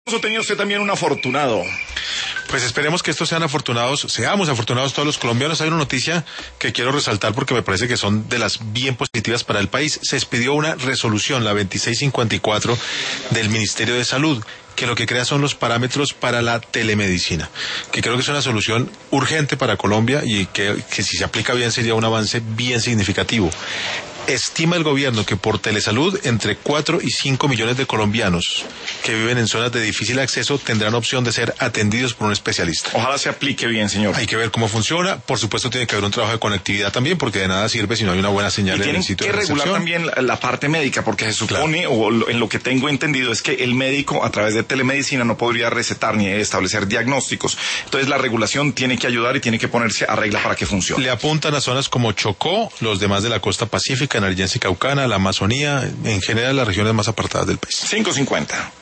Tenía usted también un afortunado. Pues esperemos que estos seamos afortunados todos los colombianos. Hay una noticia que quiero resaltar porque me parece que son de las bien positivas para el país. Se expidió una resolución, la 2654 del Ministerio de Salud, que lo que crea son los parámetros para la telemedicina, que creo que es una solución urgente para Colombia y que si se aplica bien sería un avance bien significativo. Estima el gobierno que por telesalud entre 4 y 5 millones de colombianos que viven en zonas de difícil acceso tendrán opción de ser atendidos por un especialista. Ojalá se aplique bien, señor. Hay que ver cómo funciona. Por supuesto tiene que haber un trabajo de conectividad también, porque de nada sirve si no hay una buena señal en el sitio de recepción. Y tienen que regular también la parte médica, porque se supone, o en lo que tengo entendido, es que el médico a través de telemedicina no podría recetar ni establecer diagnósticos. Entonces la regulación tiene que ayudar y tiene que ponerse a regla para que funcione. Le apuntan a zonas como Chocó, los demás de la costa pacífica, Nariñense y Caucana, la Amazonía, en general las regiones más apartadas del país. 5:50.